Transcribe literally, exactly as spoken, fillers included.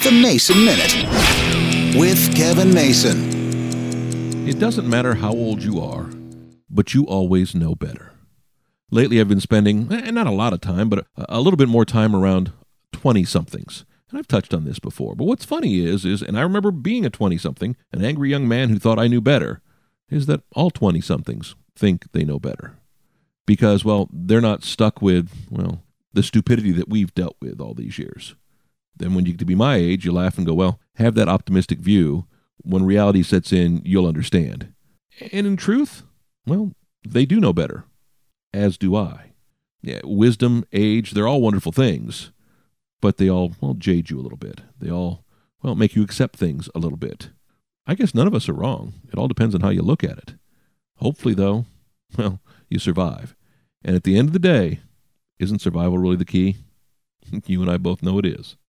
The Mason Minute with Kevin Mason. It doesn't matter how old you are, but you always know better. Lately, I've been spending, eh, not a lot of time, but a, a little bit more time around twenty-somethings. And I've touched on this before. But what's funny is, is, and I remember being a twenty-something, an angry young man who thought I knew better, is that all twenty-somethings think they know better. Because, well, they're not stuck with, well, the stupidity that we've dealt with all these years. Then when you get to be my age, you laugh and go, well, have that optimistic view. When reality sets in, you'll understand. And in truth, well, they do know better, as do I. Yeah, wisdom, age, they're all wonderful things, but they all, well, jade you a little bit. They all, well, make you accept things a little bit. I guess none of us are wrong. It all depends on how you look at it. Hopefully, though, well, you survive. And at the end of the day, isn't survival really the key? You and I both know it is.